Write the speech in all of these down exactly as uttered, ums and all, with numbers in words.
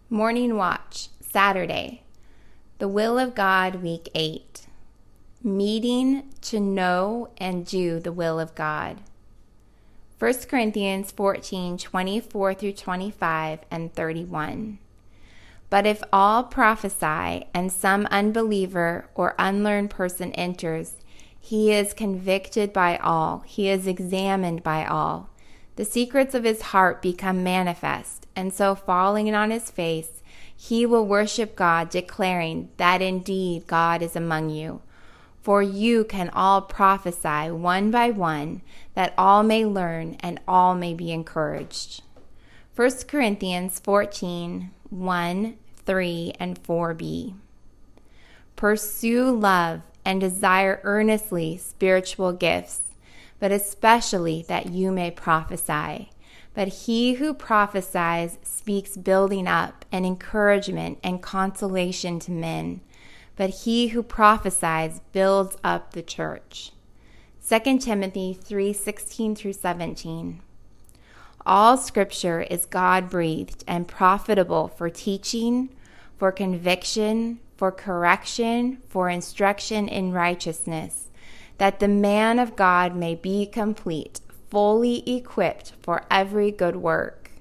Morning Watch, Saturday. The Will of God, Week eight. Meeting to know and do the will of God. First Corinthians fourteen, twenty-four through twenty-five and thirty-one. But if all prophesy and some unbeliever or unlearned person enters, he is convicted by all, he is examined by all. The secrets of his heart become manifest, and so falling on his face, he will worship God, declaring that indeed God is among you. For you can all prophesy one by one, that all may learn and all may be encouraged. First Corinthians fourteen, one, three, and four b. Pursue love and desire earnestly spiritual gifts, but especially that you may prophesy. But he who prophesies speaks building up and encouragement and consolation to men. But he who prophesies builds up the church. Second Timothy three, sixteen through seventeen. All scripture is God-breathed and profitable for teaching, for conviction, for correction, for instruction in righteousness, that the man of God may be complete, fully equipped for every good work.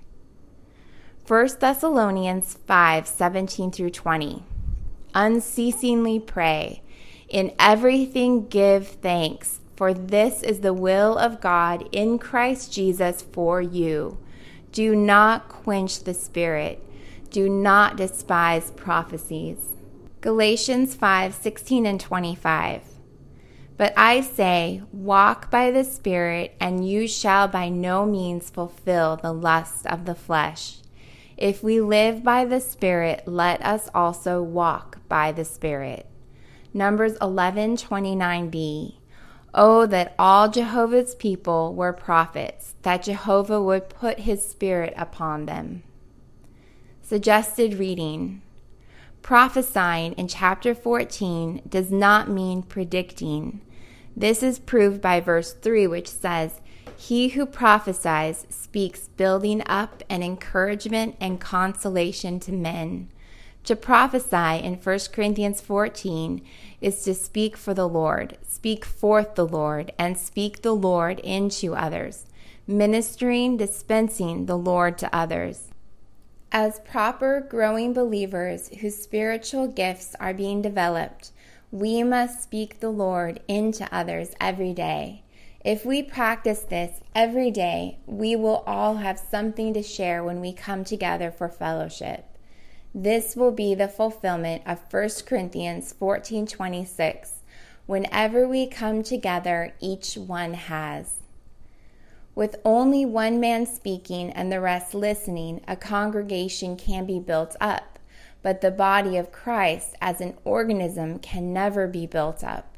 First Thessalonians five, seventeen through twenty. Unceasingly pray. In everything give thanks, for this is the will of God in Christ Jesus for you. Do not quench the Spirit. Do not despise prophecies. Galatians five, sixteen and twenty-five. But I say, walk by the Spirit, and you shall by no means fulfill the lust of the flesh. If we live by the Spirit, let us also walk by the Spirit. Numbers eleven, twenty-nine b. Oh, that all Jehovah's people were prophets, that Jehovah would put his Spirit upon them. Suggested reading. Prophesying in chapter fourteen does not mean predicting. This is proved by verse three, which says, he who prophesies speaks building up and encouragement and consolation to men. To prophesy in First Corinthians fourteen is to speak for the Lord, speak forth the Lord, and speak the Lord into others, ministering, dispensing the Lord to others. As proper growing believers whose spiritual gifts are being developed, we must speak the Lord into others every day. If we practice this every day, we will all have something to share when we come together for fellowship. This will be the fulfillment of First Corinthians fourteen, twenty-six. Whenever we come together, each one has. With only one man speaking and the rest listening, a congregation can be built up, but the body of Christ as an organism can never be built up.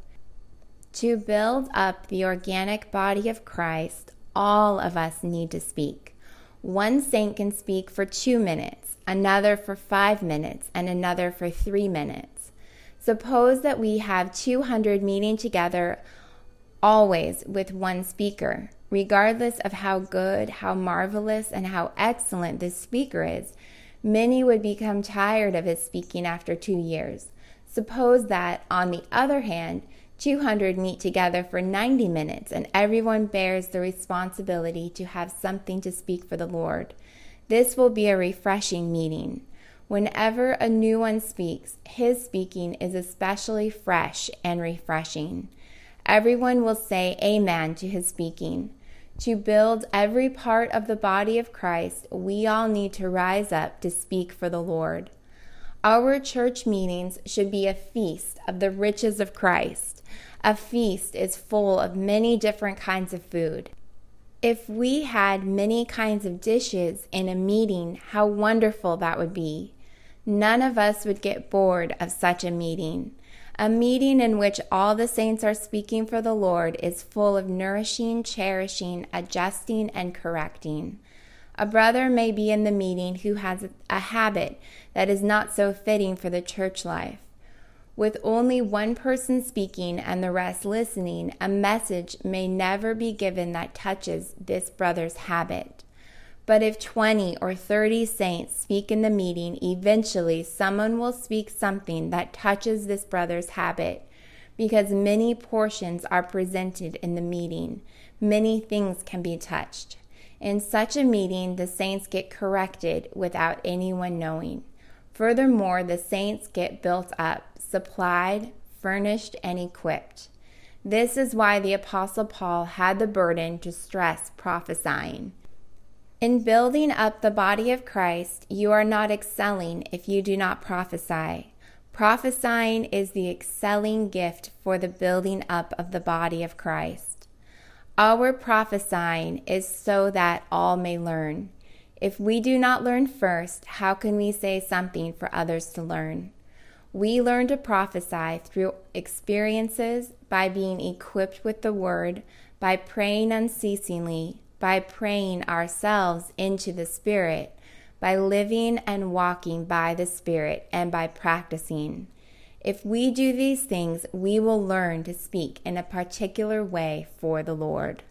To build up the organic body of Christ, all of us need to speak. One saint can speak for two minutes, another for five minutes, and another for three minutes. Suppose that we have two hundred meeting together always with one speaker. Regardless of how good, how marvelous, and how excellent this speaker is, many would become tired of his speaking after two years. Suppose that, on the other hand, two hundred meet together for ninety minutes and everyone bears the responsibility to have something to speak for the Lord. This will be a refreshing meeting. Whenever a new one speaks, his speaking is especially fresh and refreshing. Everyone will say amen to his speaking. To build every part of the body of Christ, we all need to rise up to speak for the Lord. Our church meetings should be a feast of the riches of Christ. A feast is full of many different kinds of food. If we had many kinds of dishes in a meeting, how wonderful that would be. None of us would get bored of such a meeting. A meeting in which all the saints are speaking for the Lord is full of nourishing, cherishing, adjusting, and correcting. A brother may be in the meeting who has a habit that is not so fitting for the church life. With only one person speaking and the rest listening, a message may never be given that touches this brother's habit. But if twenty or thirty saints speak in the meeting, eventually someone will speak something that touches this brother's habit, because many portions are presented in the meeting. Many things can be touched. In such a meeting, the saints get corrected without anyone knowing. Furthermore, the saints get built up, supplied, furnished, and equipped. This is why the Apostle Paul had the burden to stress prophesying. In building up the body of Christ, you are not excelling if you do not prophesy. Prophesying is the excelling gift for the building up of the body of Christ. Our prophesying is so that all may learn. If we do not learn first, how can we say something for others to learn? We learn to prophesy through experiences, by being equipped with the word, by praying unceasingly, by praying ourselves into the Spirit, by living and walking by the Spirit, and by practicing. If we do these things, we will learn to speak in a particular way for the Lord.